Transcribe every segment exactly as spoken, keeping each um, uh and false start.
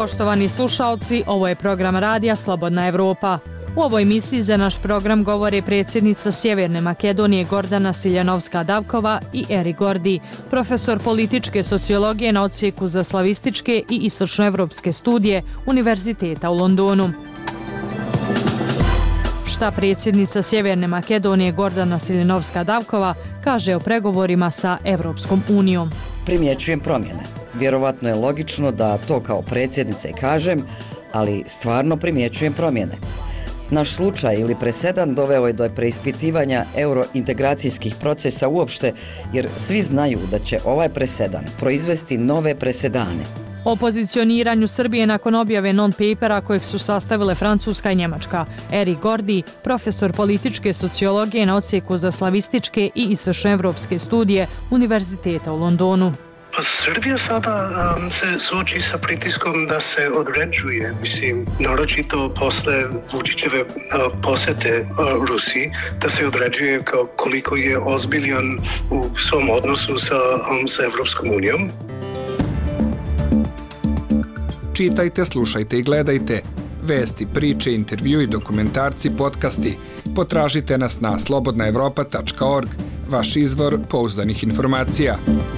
Poštovani slušaoci, ovo je program radija Slobodna Evropa. U ovoj emisiji za naš program govore predsjednica Sjeverne Makedonije Gordana Siljanovska-Davkova i Eri Gordi, profesor političke sociologije na odsjeku za slavističke i istočnoevropske studije Univerziteta u Londonu. Šta predsjednica Sjeverne Makedonije Gordana Siljanovska-Davkova kaže o pregovorima sa Evropskom unijom? Primjećujem promjene. Vjerovatno je logično da to kao predsjednica i kažem, ali stvarno primjećujem promjene. Naš slučaj ili presedan doveo je do preispitivanja eurointegracijskih procesa uopšte, jer svi znaju da će ovaj presedan proizvesti nove presedane. O pozicioniranju Srbije nakon objave non-papera kojeg su sastavile Francuska i Njemačka. Eri Gordi, profesor političke sociologije na odsjeku za slavističke i istočnoevropske studije Univerziteta u Londonu. Pa Srbija sada um, se suoči sa pritiskom da se određuje, mislim, naročito posle Vučićeve uh, posete uh, Rusiji, da se određuje kao koliko je ozbiljan u svom odnosu sa, um, sa Evropskom unijom. Čitajte, slušajte i gledajte. Vesti, priče, intervju i dokumentarci, podcasti. Potražite nas na slobodna evropa tačka org, vaš izvor pouzdanih informacija.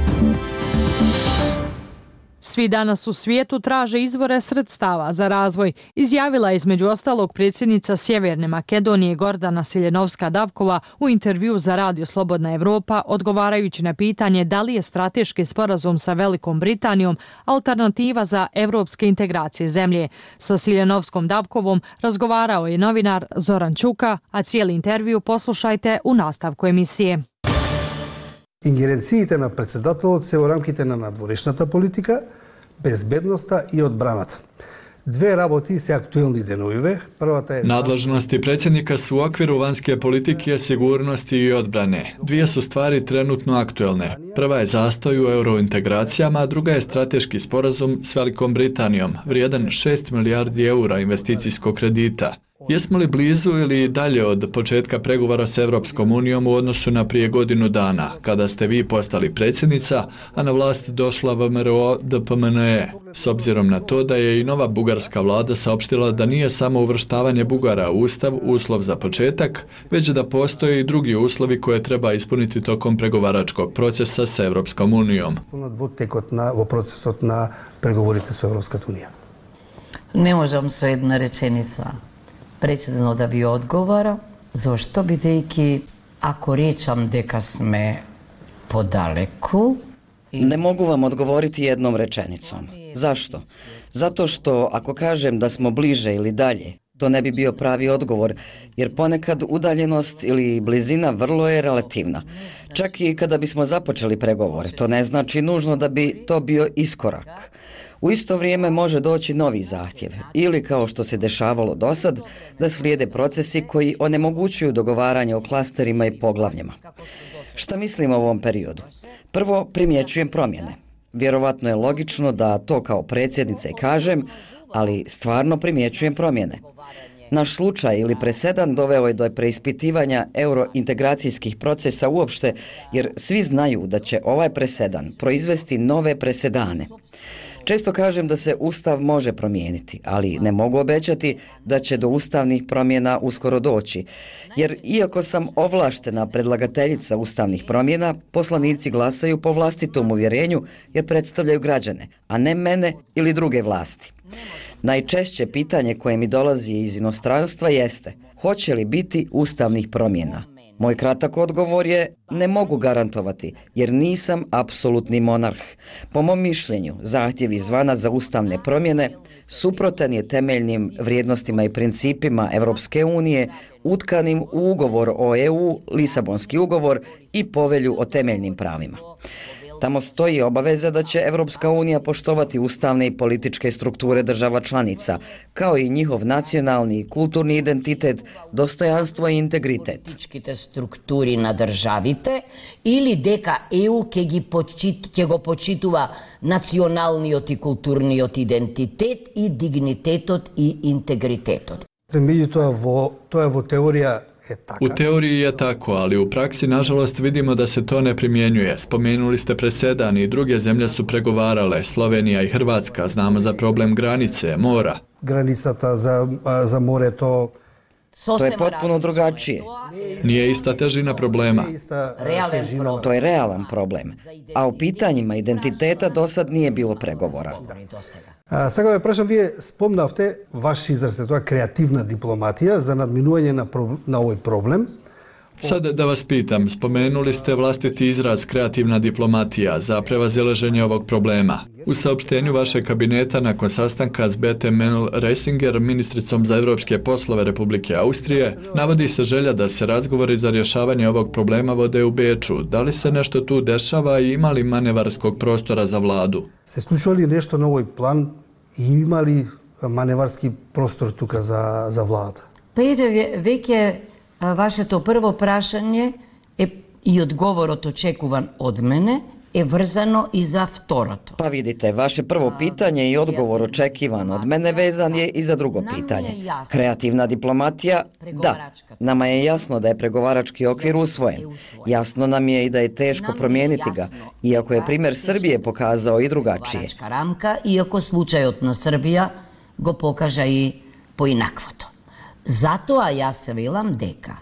Svi danas u svijetu traže izvore sredstava za razvoj, izjavila je između ostalog predsjednica Sjeverne Makedonije Gordana Siljanovska-Davkova u intervju za Radio Slobodna Evropa, odgovarajući na pitanje da li je strateški sporazum sa Velikom Britanijom alternativa za evropske integracije zemlje. Sa Siljanovskom-Davkovom razgovarao je novinar Zoran Čuka, a cijeli intervju poslušajte u nastavku emisije. Ингеренциите на председателот се во рамките на надворешната политика, безбедноста и одбраната. Dve работи се актуелни деновиве. Првата е... Nadležnosti predsjednika su u okviru vanjske politike, sigurnosti i odbrane. Dvije su stvari trenutno aktuelne. Prva je zastoj u eurointegracijama, a druga je strateški sporazum s Velikom Britanijom, vrijedan šest milijardi eura investicijskog kredita. Jesmo li blizu ili dalje od početka pregovora s Evropskom unijom u odnosu na prije godinu dana, kada ste vi postali predsjednica, a na vlast došla V M R O D P M N E, s obzirom na to da je i nova bugarska vlada saopštila da nije samo uvrštavanje Bugara u Ustav uslov za početak, već da postoje i drugi uslovi koje treba ispuniti tokom pregovaračkog procesa s Evropskom unijom. Ne možem sve jedna rečenica. Прецизно да ви одговора, зашто бидејќи ако речам дека сме подалеку... Ne mogu vam odgovoriti jednom rečenicom. Zašto? Zato što ako kažem da smo bliže ili dalje, to ne bi bio pravi odgovor, jer ponekad udaljenost ili blizina vrlo je relativna. Čak i kada bismo započeli pregovore, to ne znači nužno da bi to bio iskorak. U isto vrijeme može doći novi zahtjev ili, kao što se dešavalo dosad, da slijede procesi koji onemogućuju dogovaranje o klasterima i poglavljima. Šta mislim o ovom periodu? Prvo, primjećujem promjene. Vjerovatno je logično da to kao predsjednica i kažem, ali stvarno primjećujem promjene. Naš slučaj ili presedan doveo je do preispitivanja eurointegracijskih procesa uopšte, jer svi znaju da će ovaj presedan proizvesti nove presedane. Često kažem da se Ustav može promijeniti, ali ne mogu obećati da će do ustavnih promjena uskoro doći, jer iako sam ovlaštena predlagateljica ustavnih promjena, poslanici glasaju po vlastitom uvjerenju jer predstavljaju građane, a ne mene ili druge vlasti. Najčešće pitanje koje mi dolazi iz inostranstva jeste: hoće li biti ustavnih promjena? Moj kratak odgovor je: ne mogu garantovati, jer nisam apsolutni monarh. Po mom mišljenju, zahtjev izvana za ustavne promjene suprotan je temeljnim vrijednostima i principima Evropske unije utkanim u ugovor o E U, Lisabonski ugovor i povelju o temeljnim pravima. Tamo stoji obaveza da će Evropska unija poštovati ustavne i političke strukture država članica, kao i njihov nacionalni i kulturni identitet, dostojanstvo i integritet. Političkите strukturi na državite ili дека E U ќе ги почит, ќе го почитува националниот и културниот идентитет и дигнитетот и интегритетот. to je vo teorija je taka. U teoriji je tako, ali u praksi nažalost vidimo da se to ne primjenjuje. Spomenuli ste presedan i druge zemlje su pregovarale, Slovenija i Hrvatska, znamo za problem granice, mora. Granicata za, za more to... To je potpuno drugačije. Nije ista težina problema. To je realan problem. A u pitanjima identiteta do sad nije bilo pregovora. А, сега ве прашам, вие спомнавте ваш израз, тоа креативна дипломатија за надминување на, на овој проблем. Sad da vas pitam, spomenuli ste vlastiti izraz kreativna diplomatija za prevazilaženje ovog problema. U saopštenju vašeg kabineta nakon sastanka s Bete Mennel-Reisinger, ministricom za evropske poslove Republike Austrije, navodi se želja da se razgovori za rješavanje ovog problema vode u Beču. Da li se nešto tu dešava i ima li manevarskog prostora za vladu? Se случува ли нешто на овој план и има ли маневарски простор тука за, за влада? Па иде веќе вашето прво прашање е и одговорот очекуван од мене е врзано и за второто. Pa vidite, vaše prvo pitanje i odgovor očekivan od mene vezan je i za drugo pitanje. Kreativna diplomatija, da. Nama je jasno da je pregovarački okvir usvojen. Jasno nam je i da je teško promijeniti ga, iako je primjer Srbije pokazao i drugačije. Рамка, иако случајот на Србија го покажа и поинаквото. Затоа јас се велам дека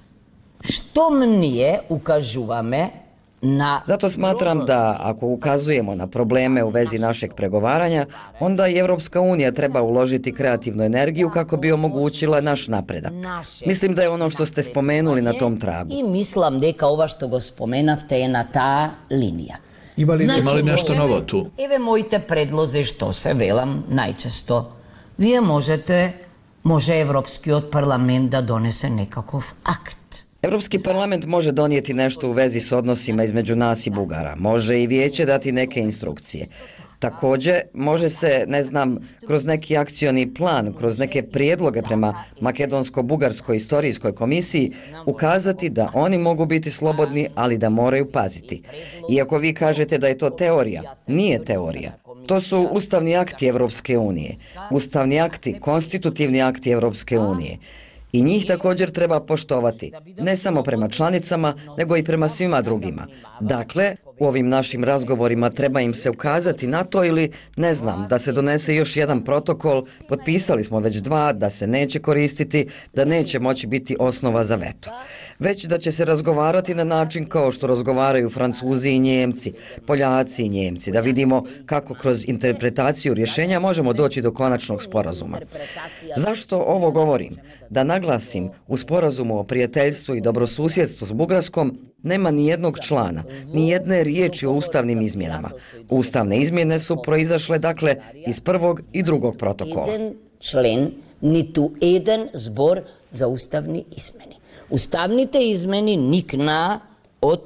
штом ние укажуваме na... Zato smatram da ako ukazujemo na probleme u vezi našeg pregovaranja, onda i Evropska unija treba uložiti kreativnu energiju kako bi omogućila naš napredak. Mislim da je ono što ste spomenuli na tom tragu. I mislim дека ova što go spomenavte je na ta linija. Ima li, znači, ima li nešto novo tu? Evo mojte predloze što se velam najčesto. Vi možete, može Evropski od parlament da donese nekakov akt. Evropski parlament može donijeti nešto u vezi s odnosima između nas i Bugara. Može i vijeće dati neke instrukcije. Također, može se, ne znam, kroz neki akcioni plan, kroz neke prijedloge prema Makedonsko-Bugarskoj istorijskoj komisiji ukazati da oni mogu biti slobodni, ali da moraju paziti. Iako vi kažete da je to teorija, nije teorija. To su ustavni akti Evropske unije. Ustavni akti, konstitutivni akti Evropske unije. I njih također treba poštovati, ne samo prema članicama, nego i prema svima drugima. Dakle, u ovim našim razgovorima treba im se ukazati na to ili, ne znam, da se donese još jedan protokol, potpisali smo već dva, da se neće koristiti, da neće moći biti osnova za veto. Već da će se razgovarati na način kao što razgovaraju Francuzi i Njemci, Poljaci i Njemci, da vidimo kako kroz interpretaciju rješenja možemo doći do konačnog sporazuma. Zašto ovo govorim? Da naglasim, u sporazumu o prijateljstvu i dobrosusjedstvu s Bugarskom nema ni jednog člana, ni jedne riječi o ustavnim izmjenama. Ustavne izmjene su proizašle, dakle, iz prvog i drugog protokola. Jedan člen, nitu jedan zbor za ustavni izmeni. Ustavните izmeni nikna od,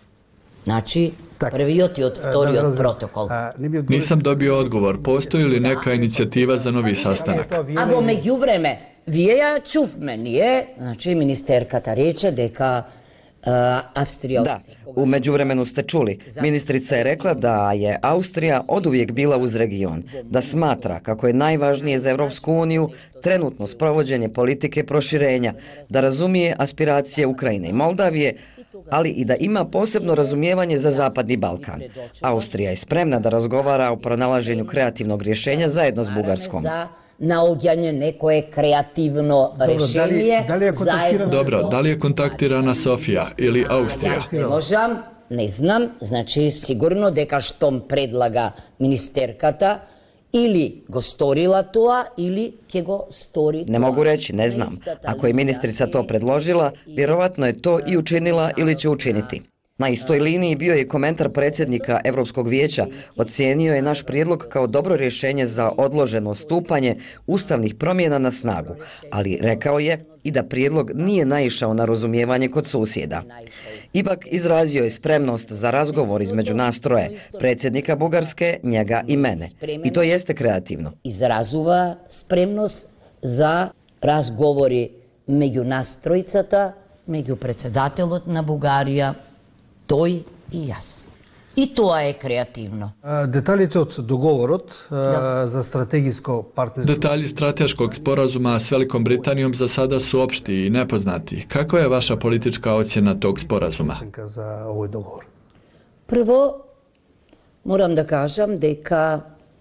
znači, prviot i od vtori od protokol. Nisam dobio odgovor. Postoji li neka inicijativa za novi sastanak? A vo međuvreme, vije ja čuv meni je, znači, ministerkata reče deka Австрија... Da, u međuvremenu ste čuli. Ministrica je rekla da je Austrija oduvijek bila uz region, da smatra kako je najvažnije za Evropsku uniju trenutno sprovođenje politike proširenja, da razumije aspiracije Ukrajine i Moldavije, ali i da ima posebno razumijevanje za Zapadni Balkan. Austrija je spremna da razgovara o pronalaženju kreativnog rješenja zajedno s Bugarskom. Naođanje nekoje kreativno rešenje zajedno... Dobro, da li je kontaktirana Sofija ili Austrija? Ja ne možem, ne znam, znači sigurno deka štom predlaga ministerkata ili go storila toa ili ke go stori toa. Ne mogu reći, ne znam. Ako je ministrica to predložila, vjerovatno je to i učinila ili će učiniti. Na istoj liniji bio je komentar predsjednika Evropskog vijeća. Ocijenio je naš prijedlog kao dobro rješenje za odloženo stupanje ustavnih promjena na snagu, ali rekao je i da prijedlog nije naišao na razumijevanje kod susjeda. Ipak izrazio je spremnost za razgovor između nas troje, predsjednika Bugarske, njega i mene. I to jeste kreativno. Izrazuva spremnost za razgovori među nas trojicata, među predsjedatelot na Bugarija, toj i jas. И тоа е креативно. Деталите од договорот да. за стратегиско партнерство. Detalji strateškog sporazuma s Velikom Britanijom za sada su opšti i nepoznati. Kakva je vaša politička ocjena tog sporazuma? За овој договор. Прво, морам да кажам дека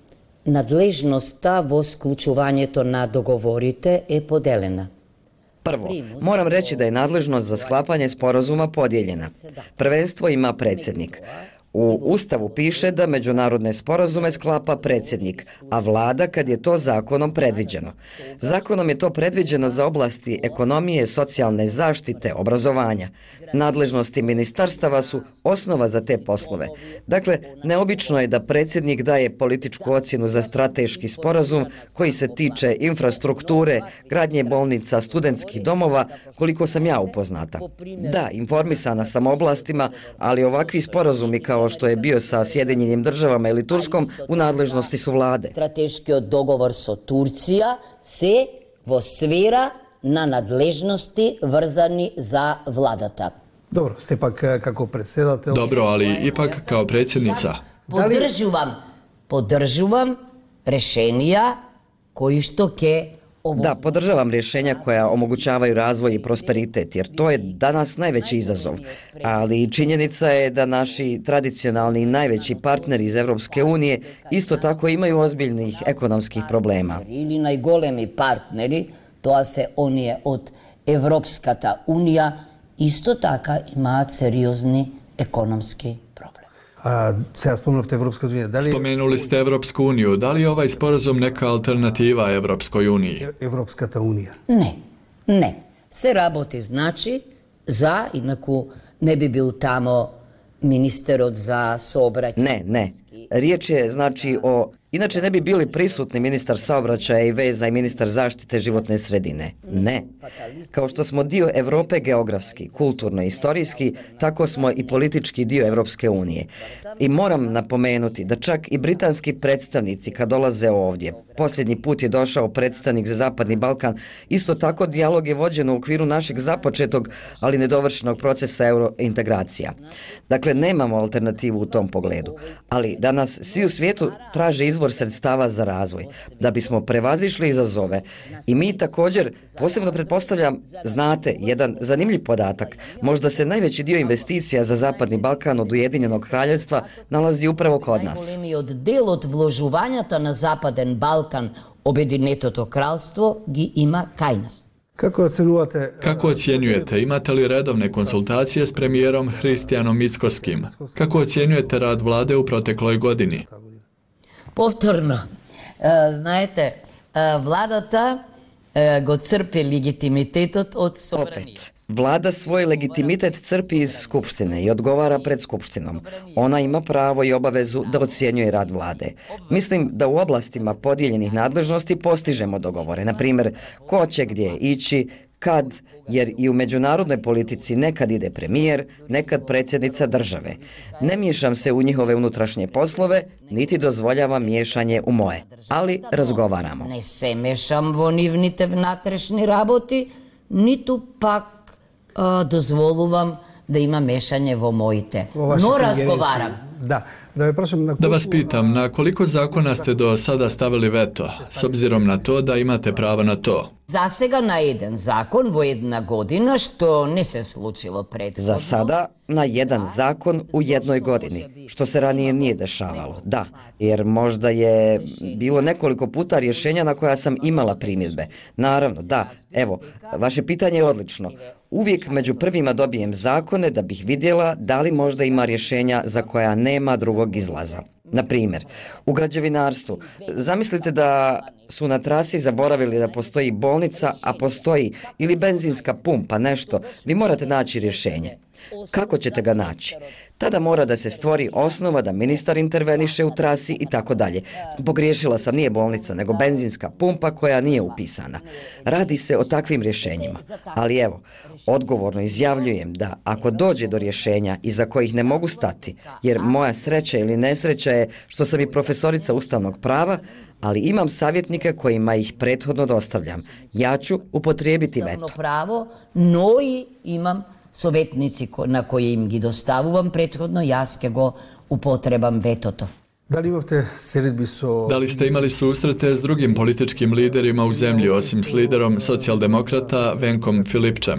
надлежноста во склучувањето на договорите е поделена. Prvo, moram reći da je nadležnost za sklapanje sporazuma podijeljena. Prvenstvo ima predsjednik. U Ustavu piše da međunarodne sporazume sklapa predsjednik, a vlada kad je to zakonom predviđeno. Zakonom je to predviđeno za oblasti ekonomije, socijalne zaštite, obrazovanja. Nadležnosti ministarstava su osnova za te poslove. Dakle, neobično je da predsjednik daje političku ocjenu za strateški sporazum koji se tiče infrastrukture, gradnje bolnica, studentskih domova, koliko sam ja upoznata. Da, informisana sam oblastima, ali ovakvi sporazumi kao što je bio sa Sjedinjenim državama ili Turskom u nadležnosti su vlade. Strateškiот договор со Турција се во сфера на надлежности врзани за владата. Добро, сте пак како председател. Dobro, ali ipak kao predsjednica. Поддржувам, поддржувам решенија кои што ќе Da, podržavam rješenja koja omogućavaju razvoj i prosperitet, jer to je danas najveći izazov. Ali činjenica je da naši tradicionalni i najveći partneri iz Evropske unije isto tako imaju ozbiljnih ekonomskih problema. Ili najgolemi partneri, тоа се оние од Европската унија, исто така имаат сериозни економски проблеми. A сега спомнавте Европската унија. Дали Spomenuli ste Evropsku uniju. Da li je ovaj sporazum neka alternativa Evropskoj uniji? Европската унија? Не, не. Се работи, значи, за, инаку не би бил тамо министерот за сообраќај. Ne, ne. Riječ je znači o... Inače ne bi bili prisutni ministar saobraćaja i veza i ministar zaštite životne sredine. Ne. Kao što smo dio Evrope geografski, kulturno i istorijski, tako smo i politički dio Evropske unije. I moram napomenuti da čak i britanski predstavnici kad dolaze ovdje, posljednji put je došao predstavnik za Zapadni Balkan, isto tako dijalog je vođen u okviru našeg započetog, ali nedovršenog procesa eurointegracija. Dakle, nemamo alternativu u tom pogledu. Ali danas svi u svijetu traže izvor sredstava za razvoj, da bismo prevazišli izazove. I mi također, posebno pretpostavljam, znate, jedan zanimljiv podatak, možda se najveći dio investicija za Zapadni Balkan od Ujedinjenog kraljevstva nalazi upravo kod nas. Најголемиот дел од вложувањата на Западен Балкан, Обединетото кралство, ги има кај нас. Како оценувате? Kako ocjenjujete? Imate li redovne konsultacije s premijerom Hristijanom Mickoskim? Kako ocjenjujete rad vlade u protekloj godini? Повторно, е, знаете, е, владата е, го црпи легитимитетот од собранието. Opet, vlada svoj legitimitet crpi iz Skupštine i odgovara pred Skupštinom. Ona ima pravo i obavezu da ocjenjuje rad vlade. Mislim da u oblastima podijeljenih nadležnosti postižemo dogovore. Na primjer, ko će gdje ići, kad, jer i u međunarodnoj politici nekad ide premijer, nekad predsjednica države. Ne miješam se u njihove unutrašnje poslove, niti dozvoljavam miješanje u moje, ali razgovaramo. Не се мешам во нивните внатрешни работи, ниту пак а, дозволувам да има мешање во моите. Но разговарам. Da, da me prašam na Da vas pitam, na koliko zakona ste do sada stavili veto, s obzirom na to da imate pravo na to? За сега на еден закон во една година, што не се случило предходно. Za sada na jedan zakon u jednoj godini, što se ranije nije dešavalo. Da, jer možda je bilo nekoliko puta rješenja na koja sam imala primjedbe. Naravno, da, evo, vaše pitanje je odlično. Uvijek među prvima dobijem zakone da bih vidjela da li možda ima rješenja za koja nema drugog izlaza. Na primjer, u građevinarstvu, zamislite da su na trasi zaboravili da postoji bolnica, a postoji ili benzinska pumpa, nešto, vi morate naći rješenje. Kako ćete ga naći? Tada mora da se stvori osnova da ministar interveniše u trasi i tako dalje. Pogriješila sam, nije bolnica, nego benzinska pumpa koja nije upisana. Radi se o takvim rješenjima. Ali evo, odgovorno izjavljujem da ako dođe do rješenja iza kojih ne mogu stati, jer moja sreća ili nesreća je što sam i profesorica ustavnog prava, ali imam savjetnike kojima ih prethodno dostavljam. Ja ću upotrijebiti veto. Право, но и имам советници на кои им ги доставувам претходно, јас ќе го upotrebam vetото. Da li imate selidbi so... Da li ste imali susrete s drugim političkim liderima u zemlji, osim s liderom socijaldemokrata Venkom Filipčem?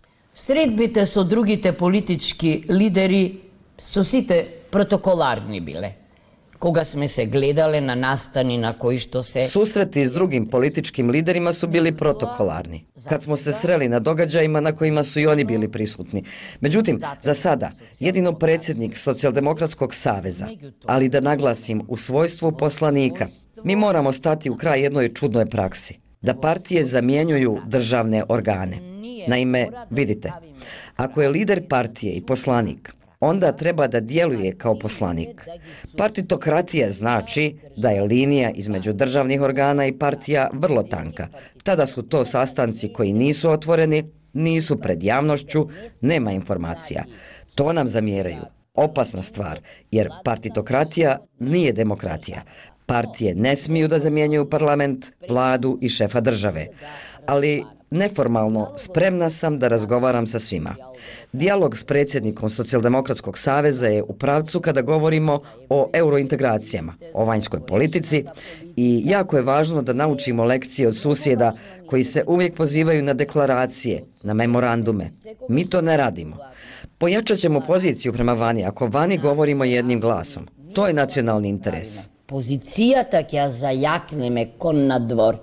Средбите со другите политички лидери со сите протоколарни биле. Кога сме се гледале на настани на кои што се... Susreti s drugim političkim liderima su bili protokolarni. Kad smo se sreli na događajima na kojima su i oni bili prisutni. Međutim, za sada, jedino predsjednik Socijaldemokratskog saveza, ali da naglasim u svojstvu poslanika, mi moramo stati u kraj jednoj čudnoj praksi. Da partije zamjenjuju državne organe. Naime, vidite, ako je lider partije i poslanik, onda treba da djeluje kao poslanik. Partitokratija znači da je linija između državnih organa i partija vrlo tanka. Tada su to sastanci koji nisu otvoreni, nisu pred javnošću, nema informacija. To nam zamjeraju. Opasna stvar, jer partitokratija nije demokratija. Partije ne smiju da zamjenjuju parlament, vladu i šefa države. Ali neformalno spremna sam da razgovaram sa svima. Dijalog s predsjednikom Socijaldemokratskog saveza je u pravcu kada govorimo o eurointegracijama, o vanjskoj politici i jako je važno da naučimo lekcije od susjeda koji se uvijek pozivaju na deklaracije, na memorandume. Mi to ne radimo. Pojačat ćemo poziciju prema vani ako vani govorimo jednim glasom. To je nacionalni interes. Позицијата ќе зајакнеме кон надвор.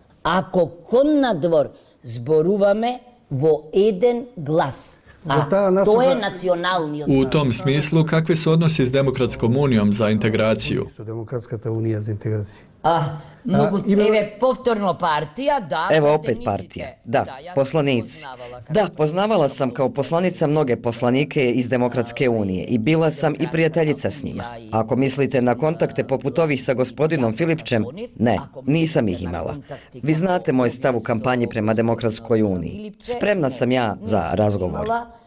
Ако кон надвор зборуваме во еден глас. A to je nacionalni odnos. U tom smislu, kakvi su odnosi s Demokratskom unijom za integraciju? Demokratska unija za integraciju. Ah, mogu, eve, povtorno partija, da. Evo opet partija, da, poslanici. Da, poznavala sam kao poslanica mnoge poslanike iz Demokratske unije i bila sam i prijateljica s njima. Ako mislite na kontakte poput ovih sa gospodinom Filipčem, ne, nisam ih imala. Vi znate moj stav u kampanji prema Demokratskoj uniji. Spremna sam ja za razgovor.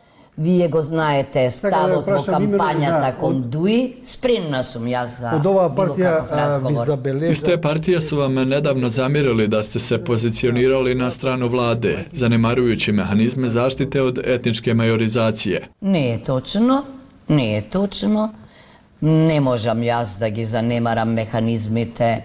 Вие го знаете ставот во кампањата кон Дуи, спремна сум јас за било каков разговор. Iz te partije su vam nedavno zamjerili da ste se pozicionirali na stranu vlade, zanemarujući mehanizme zaštite od etničke majorizacije. Не е точно, не е точно. Не можам јас да ги занемарам механизмите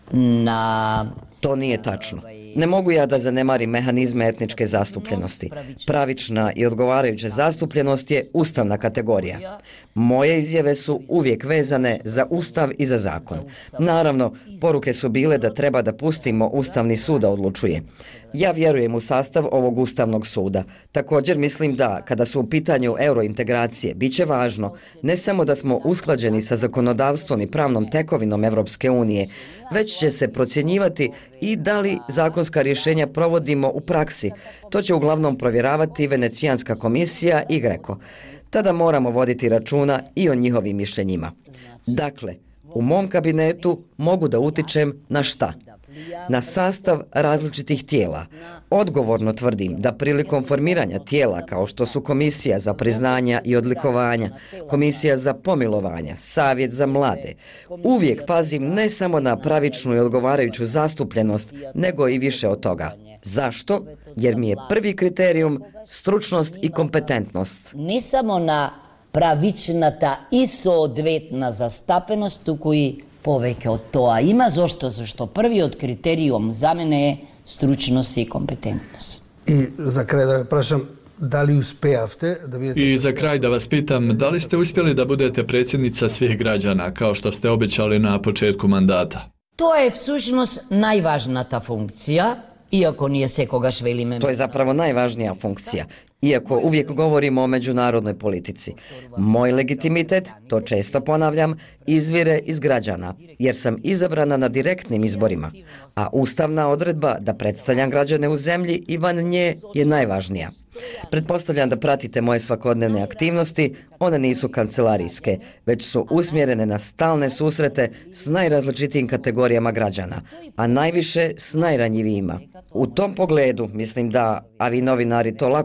на... To nije tačno. Ne mogu ja da zanemarim mehanizme etničke zastupljenosti. Pravična i odgovarajuća zastupljenost je ustavna kategorija. Moje izjave su uvijek vezane za ustav i za zakon. Naravno, poruke su bile da treba da pustimo Ustavni sud da odlučuje. Ja vjerujem u sastav ovog Ustavnog suda. Također mislim da, kada su u pitanju eurointegracije, bit će važno ne samo da smo usklađeni sa zakonodavstvom i pravnom tekovinom Evropske unije, već će se procjenjivati i da li zakonska rješenja provodimo u praksi. To će uglavnom provjeravati Venecijanska komisija i Greko. Tada moramo voditi računa i o njihovim mišljenjima. Dakle, u mom kabinetu mogu da utičem na šta? Na sastav različitih tijela. Odgovorno tvrdim da prilikom formiranja tijela kao što su Komisija za priznanja i odlikovanja, Komisija za pomilovanja, Savjet za mlade, uvijek pazim ne samo na pravičnu i odgovarajuću zastupljenost, nego i više od toga. Zašto? Jer mi je prvi kriterijum stručnost i kompetentnost. Ne samo na pravičната и соодветна застапеност, туку и повеќе од тоа има. Зошто? Зашто првиот критериум за мене е стручност и компетентност. И за крај да ве прашам, дали успеавте да бидете... I za kraj da vas pitam, da li ste uspjeli da budete predsjednica svih građana, kao što ste obećali na početku mandata? Тоа е всушност најважната функција, иако ние секогаш велиме... To je zapravo najvažnija funkcija, iako uvijek govorimo o međunarodnoj politici. Moj legitimitet, to često ponavljam, izvire iz građana, jer sam izabrana na direktnim izborima, a ustavna odredba da predstavljam građane u zemlji i van nje je najvažnija. Pretpostavljam da pratite moje svakodnevne aktivnosti, one nisu kancelarijske, već su usmjerene na stalne susrete s najrazličitijim kategorijama građana, a najviše s najranjivijima. U tom pogledu mislim da, a vi novinari to lako možete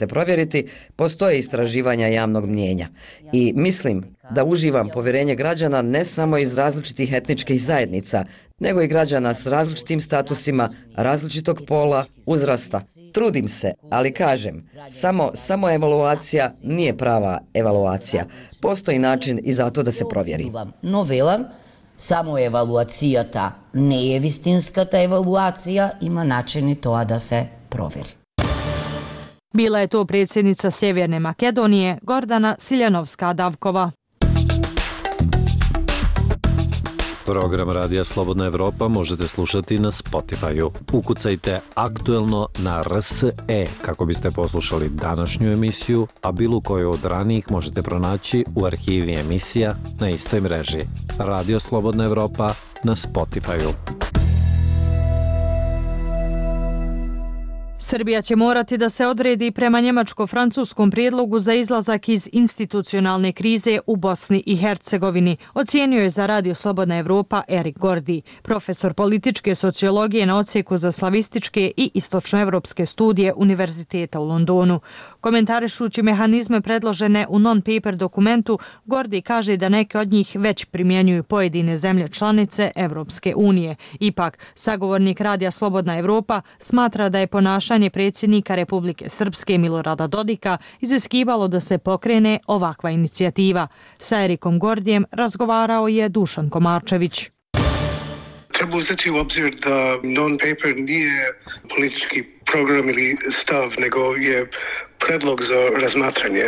provjeriti, postoje istraživanja javnog mnijenja. I mislim da uživam povjerenje građana ne samo iz različitih etničkih zajednica, nego i građana s različitim statusima, različitog pola, uzrasta. Trudim se, ali kažem, samo, samo evaluacija nije prava evaluacija. Postoji način i za to da se provjeri. No velam, samo evaluacija ne je vistinska ta evaluacija, ima način i to da se provjeri. Bila je to predsjednica Sjeverne Makedonije Gordana Siljanovska-Davkova. Program Radija Slobodna Evropa možete slušati na Spotify-u. Ukucajte aktuelno na R S E kako biste poslušali današnju emisiju, a bilo koju od ranijih možete pronaći u arhivi emisija na istoj mreži. Radio Slobodna Evropa na Spotify-u. Srbija će morati da se odredi prema njemačko-francuskom prijedlogu za izlazak iz institucionalne krize u Bosni i Hercegovini, ocijenio je za Radio Slobodna Evropa Erik Gordi, profesor političke sociologije na odsjeku za slavističke i istočnoevropske studije Univerziteta u Londonu. Komentarišući mehanizme predložene u non-paper dokumentu, Gordi kaže da neke od njih već primjenjuju pojedine zemlje članice Evropske unije. Ipak, sagovornik Radija Slobodna Evropa smatra da je ponašanje predsjednika Republike Srpske Milorada Dodika iziskivalo da se pokrene ovakva inicijativa. Sa Erikom Gordijem razgovarao je Dušan Komarčević. Treba uzeti u obzir da non-paper nije politički program ili stav, nego je predlog za razmatranje.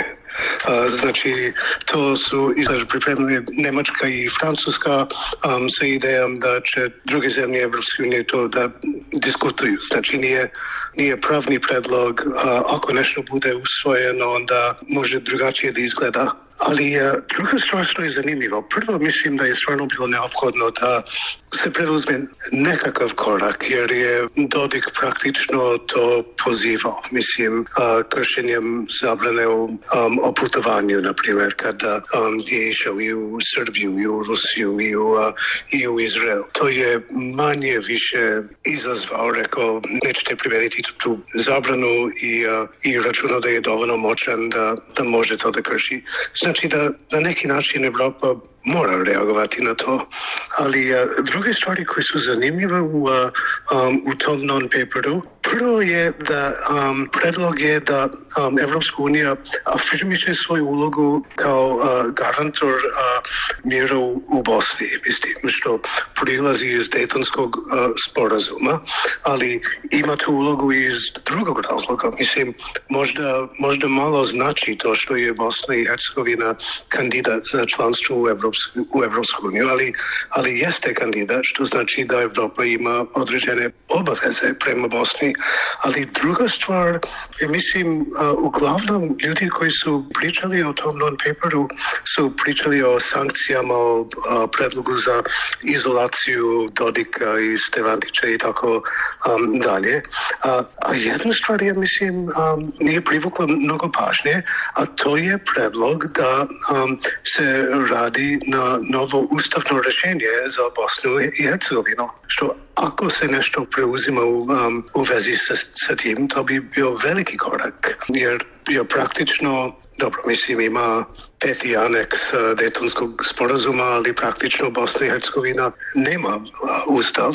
Znači, to su pripremili Njemačka i Francuska um, sa idejom da će druge zemlje Evropske unije to da diskutuju. Znači, nije, nije pravni predlog, a ako nešto bude usvojeno, onda može drugačije da izgleda. Ali uh, druga stvar što je zanimljivo, prvo mislim da je stvarno bilo neophodno da se preduzme nekakav korak, jer je Dodik praktično to pozivao. Mislim, uh, kršenjem zabrane u um, o putovanju, na primjer, kada um, je išao i u Srbiju, i u Rusiju, i u, uh, i u Izrael. To je manje više izazvao, rekao, nećete primijeniti tu zabranu i, uh, i računao da je dovoljno moćan da, da može to da krši. Znači da na neki način Evropa mora reagovati na to. Ali uh, druge stvari koje su zanimljive u, uh, um, u tom non-paperu, prvo je da um, predlog je da um, Evropska unija afirmiše svoju ulogu kao uh, garantor uh, mira u, u Bosni, mislim, što prilazi iz Dejtonskog uh, sporazuma, ali ima tu ulogu iz drugog razloga. Mislim, možda, možda malo znači to što je Bosna i Hercegovina kandidat za članstvo u Evropsku u Evropsku uniju, ali, ali jeste kandidat, što znači da Evropa ima određene obaveze prema Bosni. Ali druga stvar, mislim, uglavnom ljudi koji su pričali o tom non-paperu su pričali o sankcijama, o predlogu za izolaciju Dodika i Stevatića i tako um, dalje. A, a jedna stvar je, mislim, um, nije privukla mnogo pažnje, a to je predlog da um, se radi na novo ustavno rješenje za Bosnu i Hercegovinu. Što ako se nešto preuzima u, um, u vezi sa, sa tim, to bi bio veliki korak, jer bio praktično, dobro, mislim, ima peti aneks Dejtonskog sporazuma, ali praktično Bosna i Hercegovina nema uh, ustav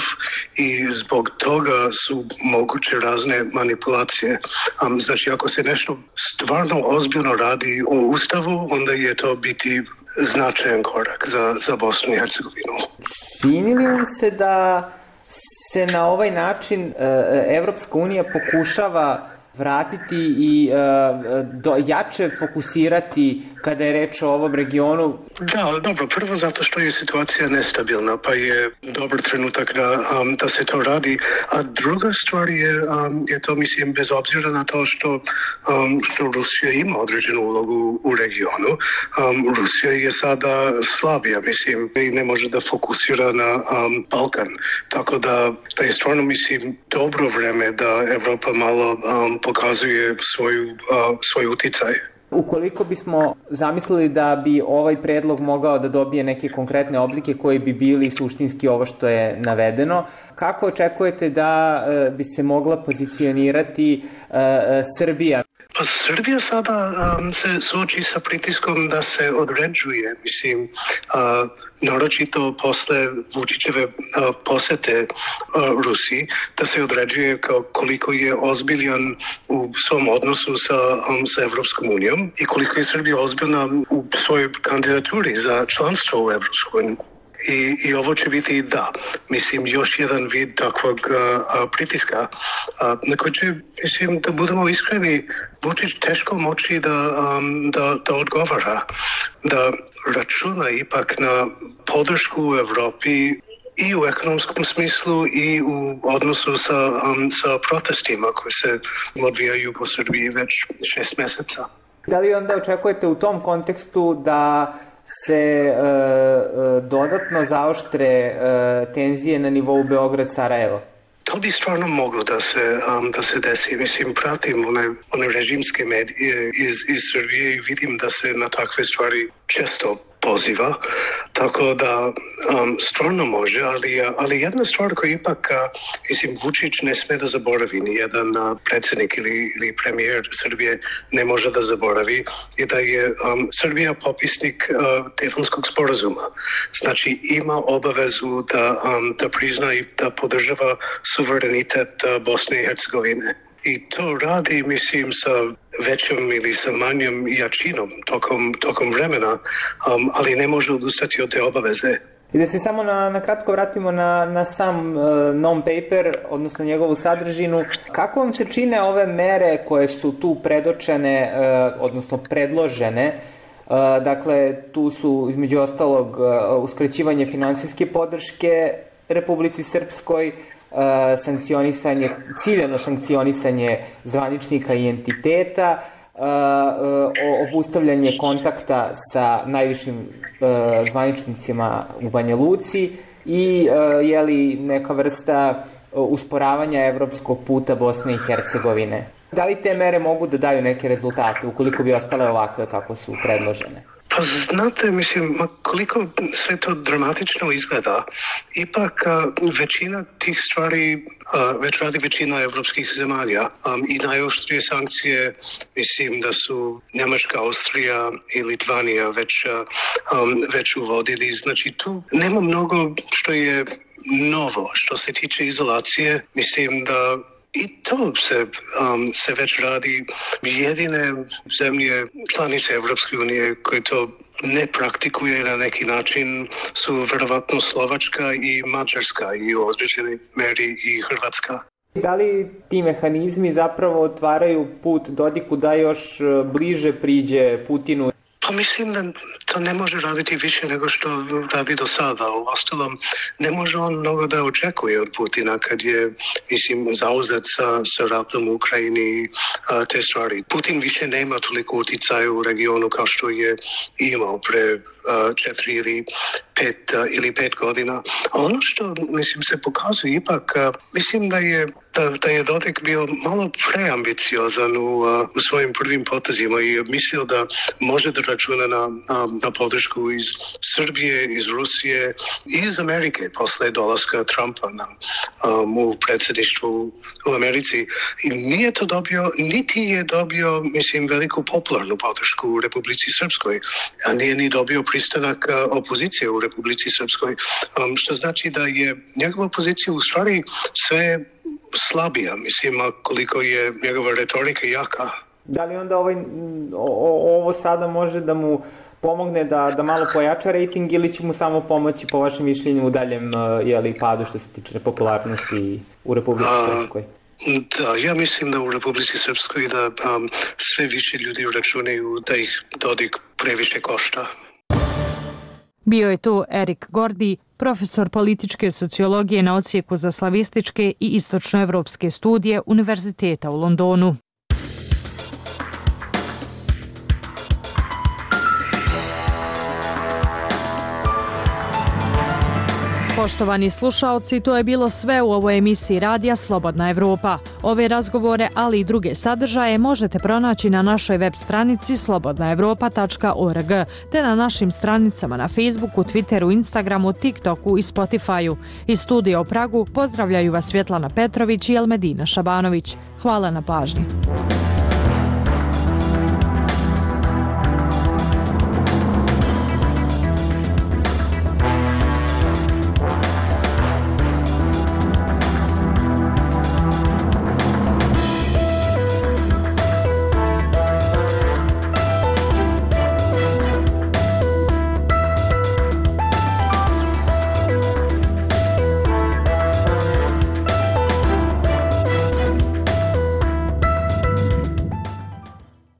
i zbog toga su moguće razne manipulacije. Um, znači, ako se nešto stvarno ozbiljno radi o ustavu, onda je to biti značajan korak za, za Bosnu i Hercegovinu. Čini li vam se da se na ovaj način Evropska unija pokušava vratiti i uh, do, jače fokusirati kada je reč o ovom regionu? Da, dobro, prvo zato što je situacija nestabilna, pa je dobar trenutak da, um, da se to radi, a druga stvar je, um, je to, mislim, bez obzira na to što, um, što Rusija ima određenu ulogu u regionu. Um, Rusija je sada slabija, mislim, i ne može da fokusira na um, Balkan, tako da, da je stvarno, mislim, dobro vreme da Evropa malo um, pokazuje svoju, uh, svoj uticaj. Ukoliko bismo zamislili da bi ovaj predlog mogao da dobije neke konkretne oblike koji bi bili suštinski ovo što je navedeno, kako očekujete da uh, bi se mogla pozicionirati uh, Srbija? Pa Srbija sada um, se suoči sa pritiskom da se određuje, mislim, uh, naročito posle Vučićeve uh, posete uh, Rusiji, da se određuje kao koliko je ozbiljan u svom odnosu sa, um, sa Evropskom unijom i koliko je Srbija ozbiljna u svojoj kandidaturi za članstvo u Evropskoj uniji. I, I ovo će biti da, mislim, još jedan vid takvog uh, pritiska. Uh, na koji će, mislim, da budemo iskreni, Vučić teško moći da, um, da, da odgovara, da računa ipak na podršku u Evropi i u ekonomskom smislu i u odnosu sa, um, sa protestima koji se odvijaju po Srbiji već šest meseca. Da li onda očekujete u tom kontekstu da se e, dodatno zaoštre e, tenzije na nivou Beograd-Sarajevo? To bi stvarno moglo da se, um, da se desi. Mislim, pratim one, one režimske medije iz, iz Srbije i vidim da se na takve stvari često poziva, tako da um, stvarno može, ali, ali jedna stvar koja ipak, mislim, Vučić ne sme da zaboravi, ni jedan uh, predsjednik ili, ili premijer Srbije ne može da zaboravi, je da je um, Srbija popisnik uh, Daytonskog sporazuma. Znači, ima obavezu da, um, da prizna i da podržava suverenitet uh, Bosne i Hercegovine. I to radi, mislim, sa većom ili sa manjom jačinom tokom, tokom vremena, um, ali ne može odustati od te obaveze. I da se samo na, na kratko vratimo na, na sam uh, non-paper, odnosno njegovu sadržinu. Kako vam se čine ove mere koje su tu predočene, uh, odnosno predložene? Uh, dakle, tu su između ostalog uh, uskraćivanje finansijske podrške Republici Srpskoj, Uh, sankcionisanje, ciljano sankcionisanje zvaničnika i entiteta, uh, uh, obustavljanje kontakta sa najvišim uh, zvaničnicima u Banja Luci i uh, jeli, neka vrsta uh, usporavanja evropskog puta Bosne i Hercegovine. Da li te mere mogu da daju neke rezultate ukoliko bi ostale ovakve kako su predložene? Pa znate, mislim, koliko sve to dramatično izgleda, ipak većina tih stvari već radi većina evropskih zemalja i najoštrije sankcije, mislim da su Njemačka, Austrija i Litvanija već, već uvodili. Znači tu nema mnogo što je novo što se tiče izolacije, mislim da i to se, um, se već radi. Jedine zemlje članice Evropske unije koje to ne praktikuje na neki način su verovatno Slovačka i Mađarska i u određenoj meri i Hrvatska. Da li ti mehanizmi zapravo otvaraju put Dodiku da još bliže priđe Putinu? Pa mislim da to ne može raditi više nego što radi do sada. U ostalom, ne može on mnogo da očekuje od Putina kad je, mislim, zauzet sa, sa ratom u Ukrajini a, te stvari. Putin više nema toliko uticaja u regionu kao što je imao pre a, četiri ili pet, a, ili pet godina. A ono što, mislim, se pokazuje ipak, a, mislim da je Da, da je Dodik bio malo preambiciozan u, u svojim prvim potezima i mislio da može da računa na, na, na podršku iz Srbije, iz Rusije i iz Amerike posle dolaska Trumpa na, um, u predsjedništvu u Americi. I nije to dobio, niti je dobio, mislim, veliku popularnu podršku u Republici Srpskoj, a nije ni dobio pristanak opozicije u Republici Srpskoj, um, što znači da je njegova pozicija u stvari sve slabija, mislim, koliko je njegova retorika jaka. Da li onda ovaj, o, ovo sada može da mu pomogne da, da malo pojača rejting ili će mu samo pomoći po vašem mišljenju u daljem jeli, padu što se tiče popularnosti u Republici Srpskoj? Da, ja mislim da u Republici Srpskoj da um, sve više ljudi računaju da ih Dodik previše košta. Bio je to Erik Gordi, profesor političke sociologije na odsjeku za slavističke i istočnoevropske studije Univerziteta u Londonu. Poštovani slušaoci, to je bilo sve u ovoj emisiji radija Slobodna Evropa. Ove razgovore, ali i druge sadržaje možete pronaći na našoj web stranici slobodna evropa tačka org te na našim stranicama na Facebooku, Twitteru, Instagramu, TikToku i Spotifyu. Iz studija u Pragu pozdravljaju vas Svjetlana Petrović i Elmedina Šabanović. Hvala na pažnji.